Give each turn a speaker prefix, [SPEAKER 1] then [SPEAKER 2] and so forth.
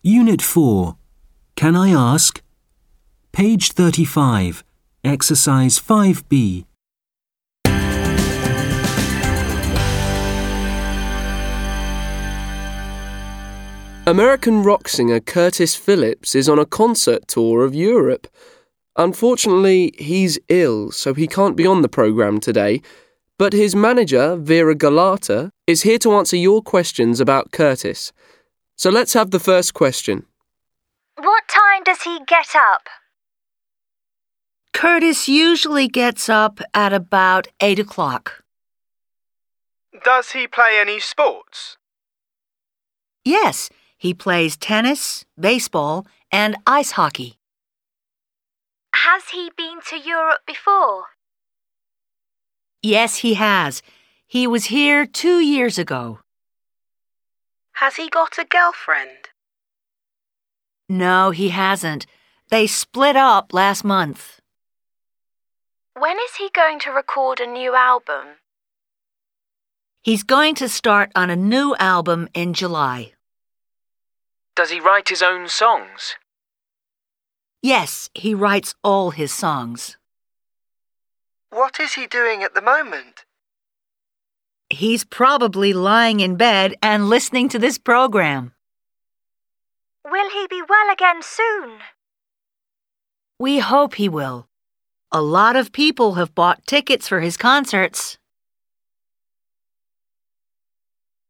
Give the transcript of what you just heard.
[SPEAKER 1] Unit 4. Can I ask? Page 35. Exercise 5B.
[SPEAKER 2] American rock singer Curtis Phillips is on a concert tour of Europe. Unfortunately, he's ill, so he can't be on the programme today, but his manager, Vera Galata, is here to answer your questions about Curtis. So let's have the first question.
[SPEAKER 3] What time does he get up?
[SPEAKER 4] Curtis usually gets up at about 8 o'clock.
[SPEAKER 5] Does he play any sports?
[SPEAKER 4] Yes, he plays tennis, baseball, and ice hockey.
[SPEAKER 3] Has he been to Europe before?
[SPEAKER 4] Yes, he has. He was here 2 years ago.
[SPEAKER 6] Has he got a girlfriend?
[SPEAKER 4] No, he hasn't. They split up last month.
[SPEAKER 3] When is he going to record a new album?
[SPEAKER 4] He's going to start on a new album in July.
[SPEAKER 7] Does he write his own songs?
[SPEAKER 4] Yes, he writes all his songs.
[SPEAKER 6] What is he doing at the moment?
[SPEAKER 4] He's probably lying in bed and listening to this program.
[SPEAKER 3] Will he be well again soon?
[SPEAKER 4] We hope he will. A lot of people have bought tickets for his concerts.